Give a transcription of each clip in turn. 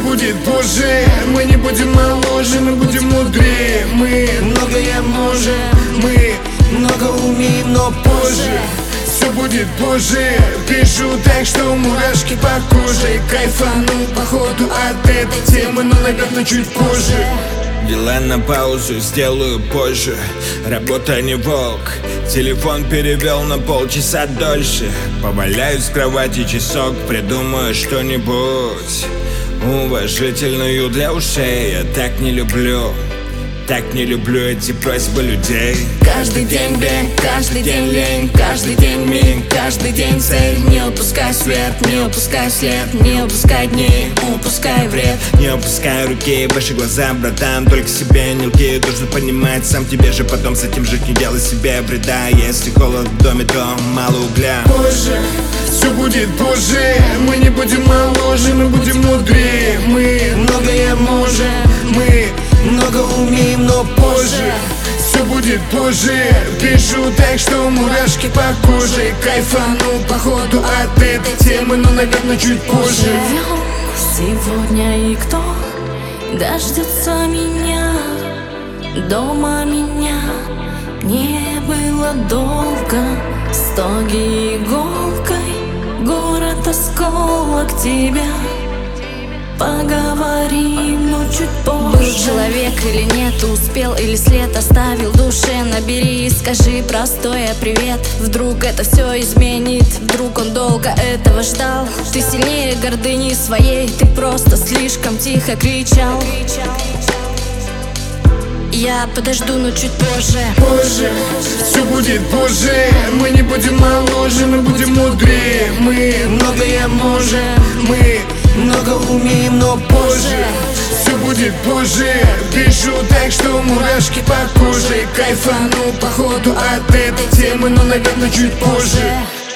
будет позже. Мы не будем моложе, мы будем мудрее. Мы многое можем, мы много умеем, но позже. Все будет позже. Пишу так, что мурашки по коже. Кайфану походу от этой темы, но, наверное, чуть позже. Дела на паузу сделаю позже. Работа не волк. Телефон перевел на полчаса дольше. Поваляюсь в кровати часок, придумаю что-нибудь уважительную для ушей. Я так не люблю эти просьбы людей. Каждый день бег, каждый день лень, каждый день миг, каждый день цель. Не упускай свет, не упускай след, не упускай дни, упускай вред. Не опускай руки, ваши глаза, братан, только себе не лги. Должен понимать сам тебе же, потом с этим жить, не делай себе вреда. Если холод в доме, то мало угля. Позже, все будет позже. Мы не будем моложе, мы будем мудрее. Мы многое можем, мы много умеем, но позже. Все будет позже. Пишу так, что мурашки по коже. Кайфану походу от этой темы, но, наверное, чуть позже. Живем сегодня, и кто дождется меня? Дома меня не было долго. Стоги иголкой, город осколок тебя. Поговорим, но чуть позже. Был человек или нет, успел или след оставил в душе. Набери и скажи простое привет. Вдруг это все изменит, вдруг он долго этого ждал. Ты сильнее гордыни своей, ты просто слишком тихо кричал. Я подожду, но чуть позже. Позже, все будет позже. Мы не будем моложе, мы будем мудрее. Мы многое можем, мы много умеем, но позже. Все будет позже. Пишу так, что мурашки по коже. Кайфану походу от этой темы, но, наверное, чуть позже.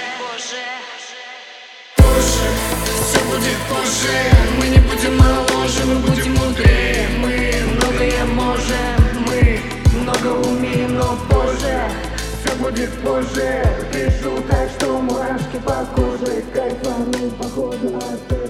Позже, все будет позже. Мы не будем моложе, мы будем мудрее. Мы многое можем, мы много умеем, но позже. Все будет позже. Пишу так, что мурашки по коже. Кайфану походу от этой темы.